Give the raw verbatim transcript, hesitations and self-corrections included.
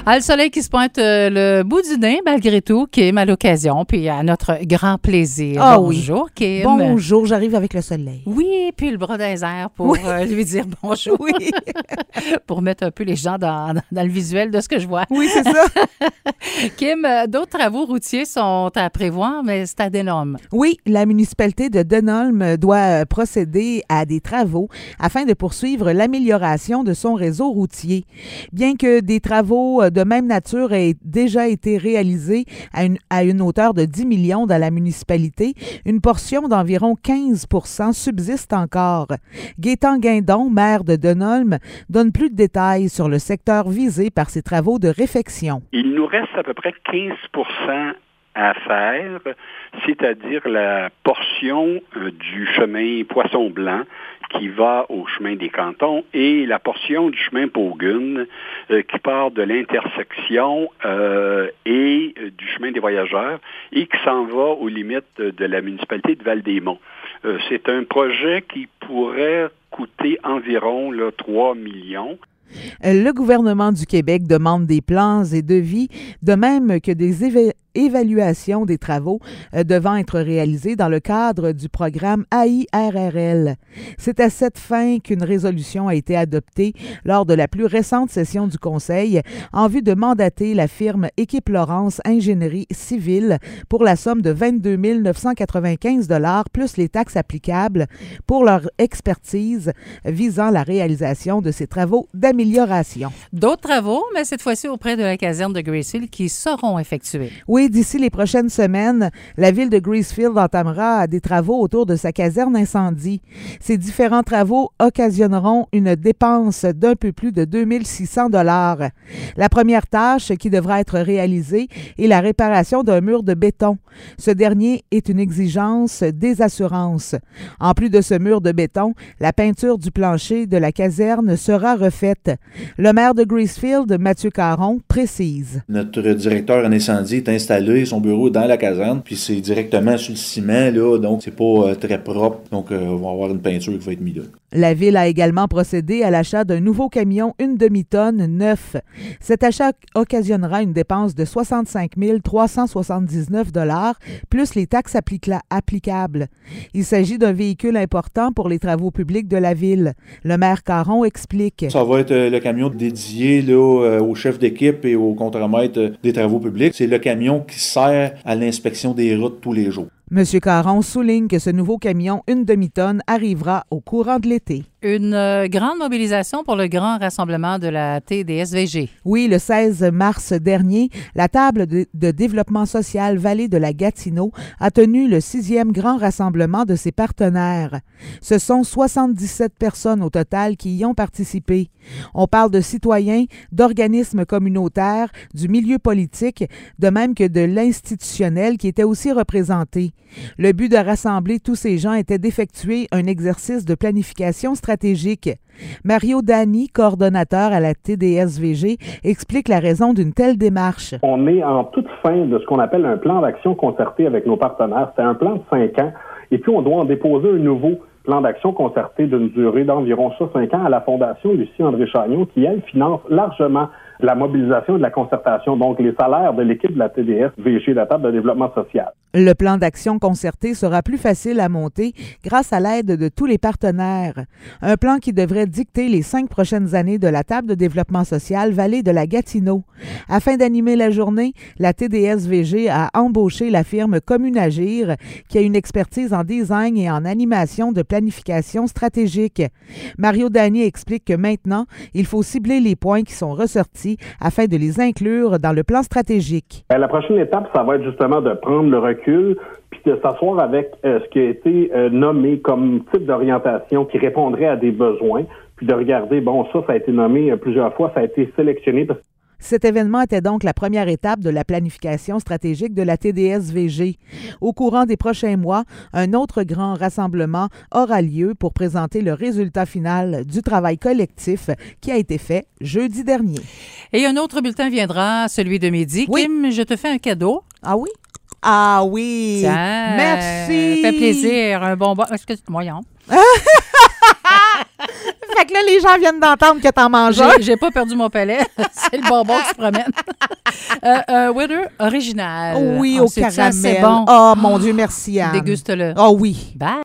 Ah, le soleil qui se pointe euh, le bout du nez, malgré tout, Kim, à l'occasion, puis à notre grand plaisir. Ah bonjour, oui. Kim. Bonjour, j'arrive avec le soleil. Oui, puis le bras dans les airs pour Oui. euh, lui dire bonjour. Oui. Pour mettre un peu les gens dans, dans le visuel de ce que je vois. Oui, c'est ça. Kim, euh, d'autres travaux routiers sont à prévoir, mais c'est à Denholm. Oui, la municipalité de Denholm doit procéder à des travaux afin de poursuivre l'amélioration de son réseau routier. Bien que des travaux de même nature aient déjà été réalisés à une, à une hauteur de dix millions dans la municipalité, une portion d'environ quinze pour cent subsiste encore. Gaétan Guindon, maire de Denholm, donne plus de détails sur le secteur visé par ces travaux de réfection. Il nous reste à peu près quinze pour cent à faire, c'est-à-dire la portion euh, du chemin Poisson-Blanc qui va au chemin des Cantons et la portion du chemin Paugun euh, qui part de l'intersection euh, et euh, du chemin des Voyageurs et qui s'en va aux limites de la municipalité de Val-des-Monts. Euh, c'est un projet qui pourrait coûter environ là, trois millions. Le gouvernement du Québec demande des plans et devis, de même que des éve- évaluations des travaux euh, devant être réalisés dans le cadre du programme A I R R L. C'est à cette fin qu'une résolution a été adoptée lors de la plus récente session du Conseil en vue de mandater la firme Équipe Laurence Ingénierie Civile pour la somme de vingt-deux mille neuf cent quatre-vingt-quinze dollars plus les taxes applicables pour leur expertise visant la réalisation de ces travaux d'amélioration. D'autres travaux, mais cette fois-ci auprès de la caserne de Gracehill qui seront effectués. Oui, d'ici les prochaines semaines, la ville de Gracefield entamera des travaux autour de sa caserne incendie. Ces différents travaux occasionneront une dépense d'un peu plus de deux mille six cents dollars. La première tâche qui devra être réalisée est la réparation d'un mur de béton. Ce dernier est une exigence des assurances. En plus de ce mur de béton, la peinture du plancher de la caserne sera refaite. Le maire de Gracefield, Mathieu Caron, précise. Notre directeur en incendie est installé, son bureau est dans la caserne, puis c'est directement sur le ciment, là, donc c'est pas euh, très propre. Donc, euh, on va avoir une peinture qui va être mise là. La Ville a également procédé à l'achat d'un nouveau camion une demi-tonne neuf. Cet achat occasionnera une dépense de soixante-cinq mille trois cent soixante-dix-neuf dollars plus les taxes applicla- applicables. Il s'agit d'un véhicule important pour les travaux publics de la Ville. Le maire Caron explique. Ça va être euh, le camion dédié là, euh, au chef d'équipe et au contremaître euh, des travaux publics. C'est le camion qui sert à l'inspection des routes tous les jours. M. Caron souligne que ce nouveau camion une demi-tonne arrivera au courant de l'été. Une euh, grande mobilisation pour le grand rassemblement de la T D S V G. Oui, le seize mars dernier, la table de, de développement social Vallée de la Gatineau a tenu le sixième grand rassemblement de ses partenaires. Ce sont soixante-dix-sept personnes au total qui y ont participé. On parle de citoyens, d'organismes communautaires, du milieu politique, de même que de l'institutionnel qui était aussi représenté. Le but de rassembler tous ces gens était d'effectuer un exercice de planification stratégique. Mario Dani, coordonnateur à la T D S V G, explique la raison d'une telle démarche. On est en toute fin de ce qu'on appelle un plan d'action concerté avec nos partenaires. C'est un plan de cinq ans et puis on doit en déposer un nouveau plan d'action concerté d'une durée d'environ ça, cinq ans à la Fondation Lucie-André Chagnon qui, elle, finance largement la mobilisation et de la concertation, donc les salaires de l'équipe de la T D S V G, la table de développement social. Le plan d'action concerté sera plus facile à monter grâce à l'aide de tous les partenaires. Un plan qui devrait dicter les cinq prochaines années de la table de développement social Vallée de la Gatineau. Afin d'animer la journée, la T D S V G a embauché la firme Communagir, qui a une expertise en design et en animation de planification stratégique. Mario Dani explique que maintenant, il faut cibler les points qui sont ressortis afin de les inclure dans le plan stratégique. La prochaine étape, ça va être justement de prendre le recul puis de s'asseoir avec euh, ce qui a été euh, nommé comme type d'orientation qui répondrait à des besoins, puis de regarder, bon, ça, ça a été nommé euh, plusieurs fois, ça a été sélectionné parce que Cet événement était donc la première étape de la planification stratégique de la T D S V G. Au courant des prochains mois, un autre grand rassemblement aura lieu pour présenter le résultat final du travail collectif qui a été fait jeudi dernier. Et un autre bulletin viendra, celui de midi. Oui. Kim, je te fais un cadeau. Ah oui? Ah oui! Tiens, merci! Ça fait plaisir. Un bonbon. Excuse-moi, voyons. Fait que là, les gens viennent d'entendre que t'en manges un. J'ai, j'ai pas perdu mon palais. C'est le bonbon qui se promène. euh, euh, Winner original. Oui, On au sait-tu caramel. assez bon. Oh, mon Dieu, merci, Anne. Déguste-le. Oh oui. Bye.